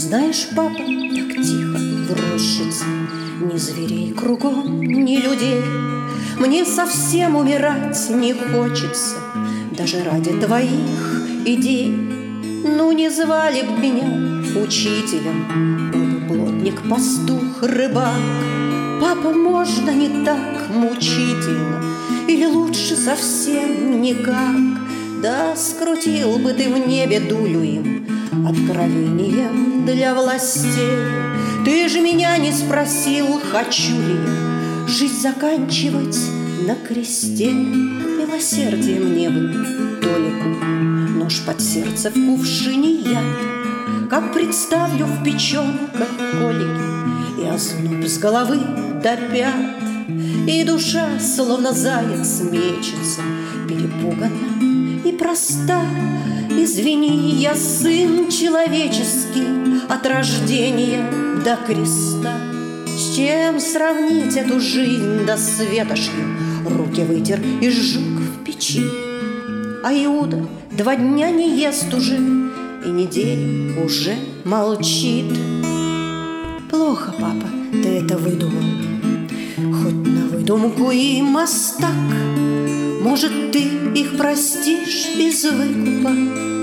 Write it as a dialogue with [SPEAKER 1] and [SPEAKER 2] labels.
[SPEAKER 1] Знаешь, папа, так тихо в рощице, ни зверей кругом, ни людей. Мне совсем умирать не хочется, даже ради твоих идей. Ну, не звали б меня учителем, был бы плотник, пастух, рыбак. Папа, можно не так мучительно, или лучше совсем никак? Да скрутил бы ты в небе дулю им, откровением для властей. Ты же меня не спросил, хочу ли я жизнь заканчивать на кресте. Милосердие мне бы толику, нож под сердце в кувшине яд. Как представлю в печенках колики и озноб с головы до пят, и душа, словно заяц, мечется, перепуганна и проста. Извини, я сын человеческий от рождения до креста. С чем сравнить эту жизнь до светошью? Руки вытер и сжег в печи. А Иуда 2 дня не ест уже, и неделю уже молчит. Плохо, папа, ты это выдумал, хоть на выдумку и мастак. Может, ты их простишь без выкупа?